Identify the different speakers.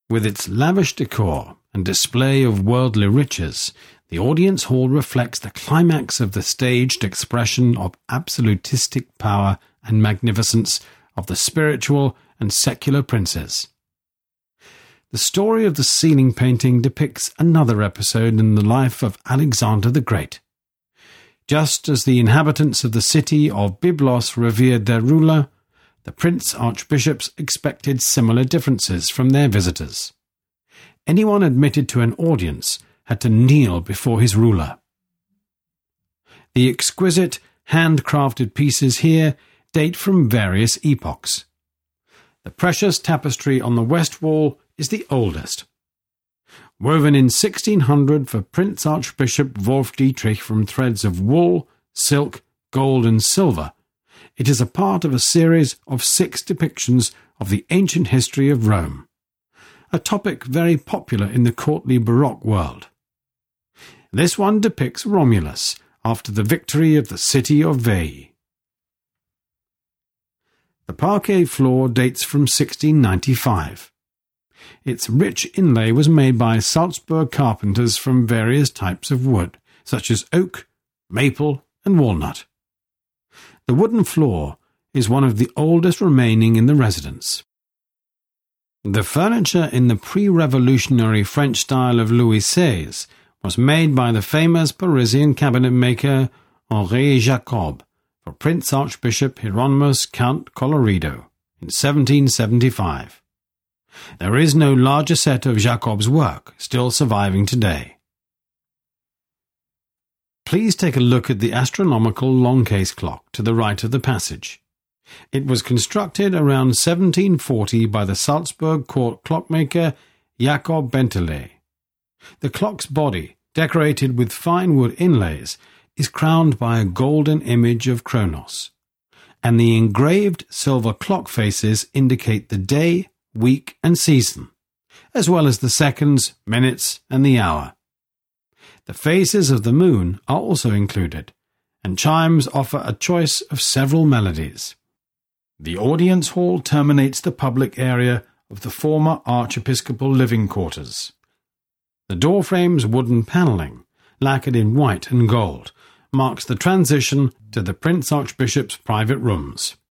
Speaker 1: With its lavish decor and display of worldly riches, the audience hall reflects the climax of the staged expression of absolutistic power and magnificence of the spiritual and secular princes. The story of the ceiling painting depicts another episode in the life of Alexander the Great. Just as the inhabitants of the city of Byblos revered their ruler, the prince-archbishops expected similar differences from their visitors. Anyone admitted to an audience had to kneel before his ruler. The exquisite, handcrafted pieces here date from various epochs. The precious tapestry on the west wall is the oldest. Woven in 1600 for Prince Archbishop Wolf Dietrich from threads of wool, silk, gold and silver, it is a part of a series of 6 depictions of the ancient history of Rome, a topic very popular in the courtly Baroque world. This one depicts Romulus after the victory of the city of Veii. The parquet floor dates from 1695. Its rich inlay was made by Salzburg carpenters from various types of wood, such as oak, maple, and walnut. The wooden floor is one of the oldest remaining in the residence. The furniture in the pre-revolutionary French style of Louis XVI was made by the famous Parisian cabinet maker Henri Jacob for Prince Archbishop Hieronymus Count Colloredo in 1775. There is no larger set of Jacob's work still surviving today. Please take a look at the astronomical long case clock to the right of the passage. It was constructed around 1740 by the Salzburg court clockmaker Jacob Bentelet. The clock's body, decorated with fine wood inlays, is crowned by a golden image of Kronos, and the engraved silver clock faces indicate the day, week and season, as well as the seconds, minutes and the hour. The phases of the moon are also included, and chimes offer a choice of several melodies. The audience hall terminates the public area of the former archiepiscopal living quarters. The doorframe's wooden panelling, lacquered in white and gold, marks the transition to the Prince Archbishop's private rooms.